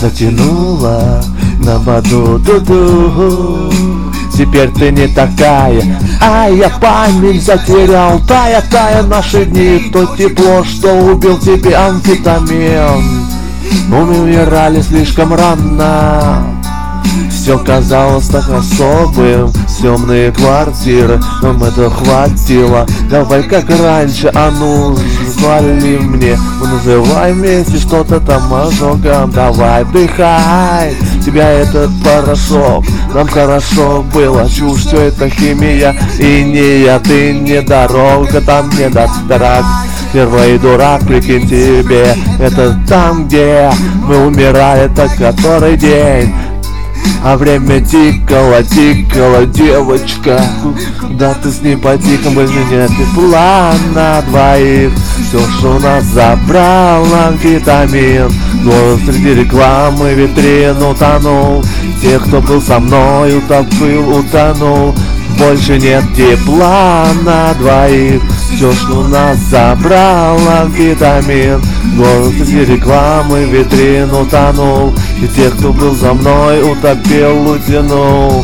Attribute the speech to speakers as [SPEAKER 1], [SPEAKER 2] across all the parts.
[SPEAKER 1] затянула на баду-ду-ду. Теперь ты не такая, а я память затерял. Тая наши дни, то тепло, что убил тебе амфетамин. Мы умирали слишком рано, все казалось так особым. Темные квартиры, нам это хватило. Давай как раньше, а ну звали мне. Мы называем вместе что-то там ожогом. Давай вдыхай тебя этот порошок. Нам хорошо было, чушь, все это химия. И не я, ты не дорога, там не дорог. Первый дурак, прикинь тебе, это там, где мы умирали, это который день. А время тикало, девочка. Да ты с ней по-тихому, нет тепла на двоих. Все, что у нас забрал амфетамин. Голос среди рекламы, витрин утонул. Те, кто был со мной, утонул. Больше нет тепла на двоих. Все, что у нас забрал амфетамин. Голос среди рекламы, витрин утонул. И тех, кто был за мной, утопил, утянул.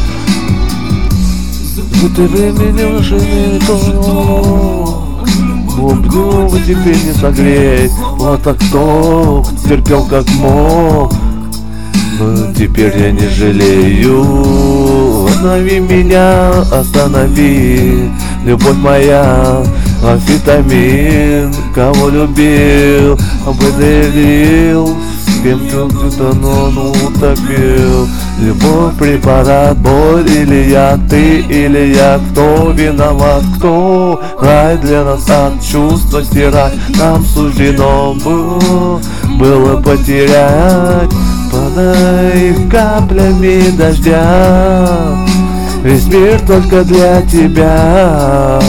[SPEAKER 1] Ты времени уже не то. Глубину вы теперь не согреть. Вот так кто терпел как мог. Но теперь я не жалею. Останови меня, останови. Любовь моя, амфетамин. Кого любил, обделил. С кем-то где-то он утопил. Любовь, препарат, боль или я, ты или я. Кто виноват, кто рай для нас от чувства стирать. Нам суждено было потерять. Подай каплями дождя. Весь мир только для тебя.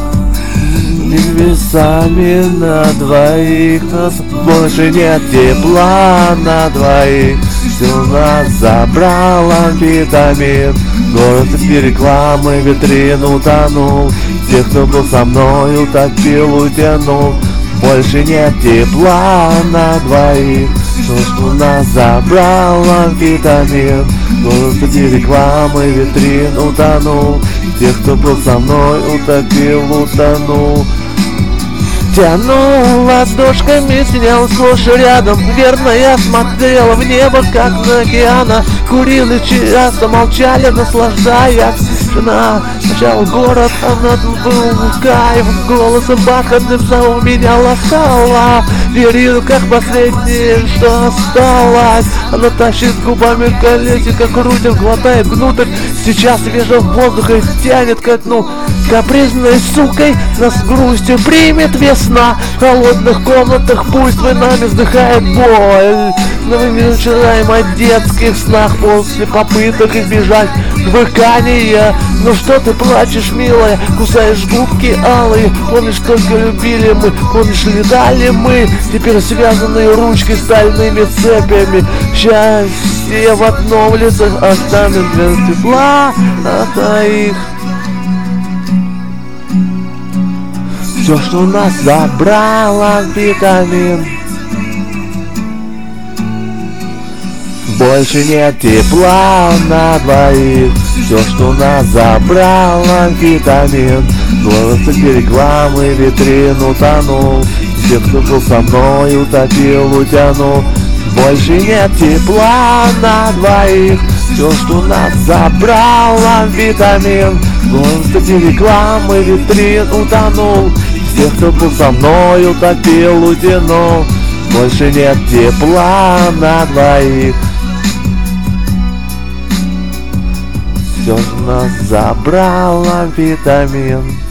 [SPEAKER 1] Небесами на двоих. Нас больше нет тепла на двоих. Все нас забрал амфетамин. Город из рекламы, витрин утонул. Тех, кто был со мной, утопил, утянул. Больше нет тепла на двоих. Все, что нас забрал амфетамин. Голос среди рекламы, витрин утонул. Тех, кто был со мной, утопил, утонул. Тянул ладошками, сидел сплошь рядом. Верно, я смотрела в небо, как на океана. Курили, часто молчали, наслаждаясь. Жена, сначала город, а над был кайф. Голосом бархатным у меня ласкала. Верю, как последнее, что осталось. Она тащит губами колесико, крутит, глотает внутрь. Сейчас свежим воздухом тянет ко дну. Капризной сукой нас грустью примет весна. В холодных комнатах пусть вы нами вздыхает боль. Но мы начинаем о детских снах после попыток избежать выкания. Ну что ты плачешь, милая, кусаешь губки алые. Помнишь, только любили мы, помнишь, летали мы. Теперь связанные ручки стальными цепями. Счастье в одном лице останет без тепла от твоих. Все, что у нас забрал амфетамин. Больше нет тепла на двоих. Все, что у нас забрал амфетамин. Голос среди рекламы, витрин утонул. Те, кто был со мной, утопил, утянул. Больше нет тепла на двоих. Все, что у нас забрал амфетамин. Голос среди рекламы, витрин утонул. Тех, кто был со мной, утопил, утянул. Больше нет тепла на двоих. Все нас забрал амфетамин.